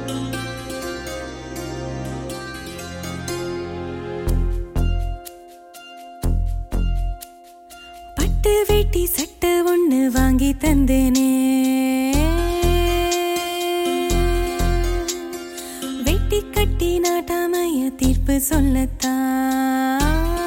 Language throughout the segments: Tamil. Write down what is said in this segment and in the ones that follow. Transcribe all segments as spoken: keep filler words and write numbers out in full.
பட்டு வேட்டி சட்டை ஒண்ணு வாங்கி தந்தேனே, வெட்டி கட்டி நாட்டாமைய தீர்ப்பு சொல்லத்தான்.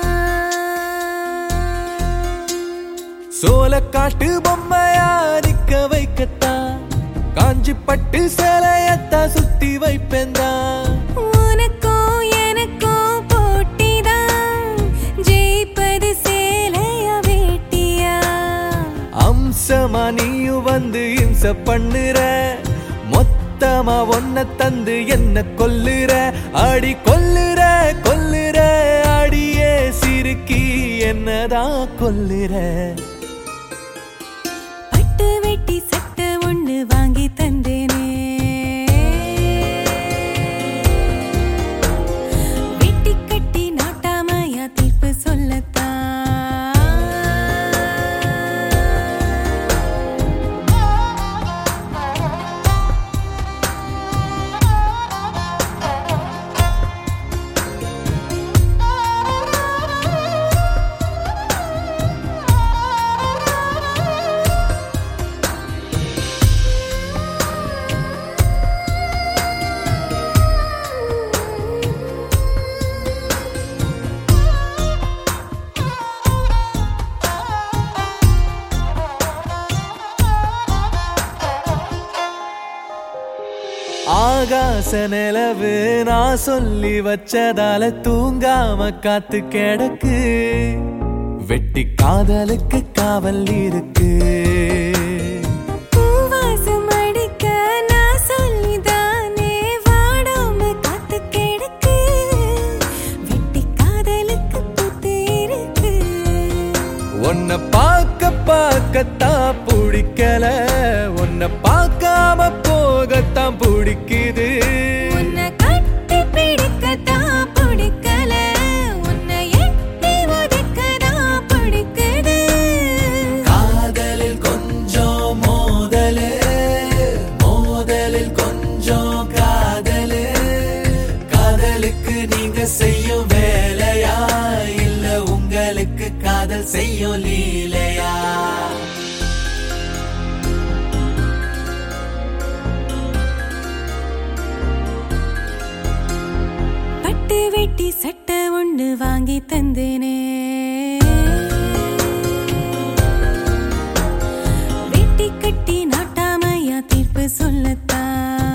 சோளக்காட்டு பொம்மையா நிக்க வைக்கத்தான், காஞ்சி பட்டு சேலையத்தான் சுத்தி வைப்பேன்தான். உனக்கும் எனக்கும் போட்டிதான், ஜெயிப்பது சேலையா வேட்டியா? அம்சமா நீயும் வந்து இம்ச பண்ணுற, மொத்தமா ஒன்ன தந்து என்ன கொல்லுற, அடி கொல்லுற கொல்லுற அடியே சிறுக்கி என்னதான் கொல்லுற. பட்டு வெட்டி சட்டை ஒண்ணு வாங்கி தந்தேனே, வெட்டி கட்டி நாட்டாமையா தீர்ப்பு சொல்லத்தான். ஆகாச நிலவு நான் சொல்லி வச்சதால தூங்காம காத்து கிடக்கு, வெட்டி காதலுக்கு காவல் இருக்கு. பூவாசம் அடிக்க நான் சொல்லிதானே வாடாம காத்து கிடக்கு, வெட்டி காதலுக்கு பூத்து இருக்கு. உன்னை பார்க்க பார்க்கத்தான் பிடிக்கல, உன்னை பார்க்காம போகத்தான் பிடிக்குது. உன்னை கட்டி பிடிக்கத்தான் பிடிக்கல, உன்னை எட்டி ஒதுக்கதான் பிடிக்குது. காதலில் கொஞ்சம் மோதலு, மோதலில் கொஞ்சம் காதலு, காதலுக்கு நீங்க செய்யும் வேலையா, இல்ல உங்களுக்கு காதல் செய்யும் லீலையா? பட்டு வெட்டி சட்டை ஒண்ணு வாங்கி தந்தேனே, வெட்டி கட்டி நாட்டாமையா தீர்ப்பு சொல்லத்தான்.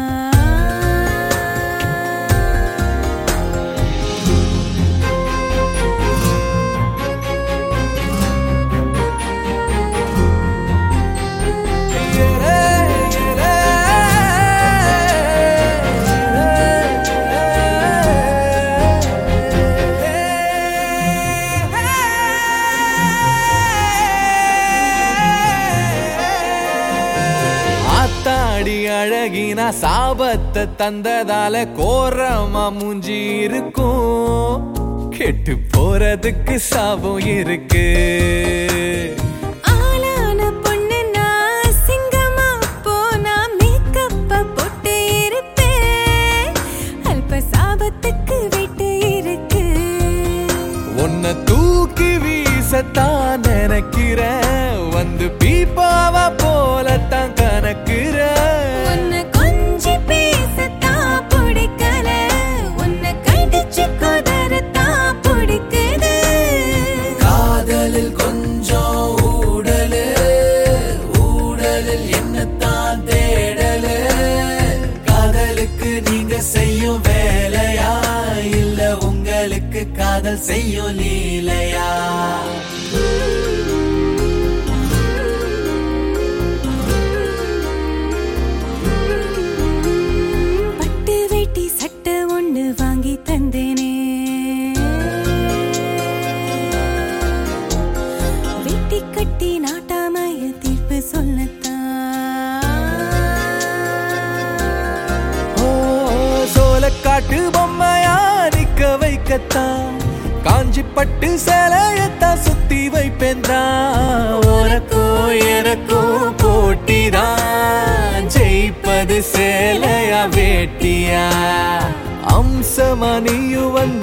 அழகினா சாபத்தை தந்ததால கோரமா மூஞ்சி இருக்கும், கெட்டு போறதுக்கு சாபம் இருக்கு. ஆளான பொண்ணு நான் சிங்கமா போனா மேக்கப்ப போட்டு இருப்பேன், அல்ப சாபத்துக்கு வெட்டு இருக்கு. உன்னை தூக்கி வீசத்தான் நினைக்கிற, வந்து பீப்பாவா போலத்தான் கணக்குற. உன்னை கொஞ்சி பேசத்தான் பிடிக்கல, உன்னை கடிச்சு கொதறத்தான் பிடிக்குது. காதலில் கொஞ்சம் ஊடலு, ஊடலில் என்னத்தான் தேடலு, காதலுக்கு நீங்க செய்யும் வேலையா, இல்ல உங்களுக்கு காதல் செய்யும் லீலையா? பட்டு வேட்டி சட்டை ஒண்ணு வாங்கி தந்தேனே, வெட்டி கட்டி நாட்டாமைய தீர்ப்பு சொல்லத்தான். ஓ சோளக்காட்டு பொம்மையா நிக்க வைக்கத்தான், காஞ்சி பட்டு சேலையத்தான் சுத்தி வைப்பேன்தான். உனக்கும் எனக்கும் போட்டிதான், ஜெயிப்பது சேலையா வேட்டியா? நேசமா நீயும் வந்த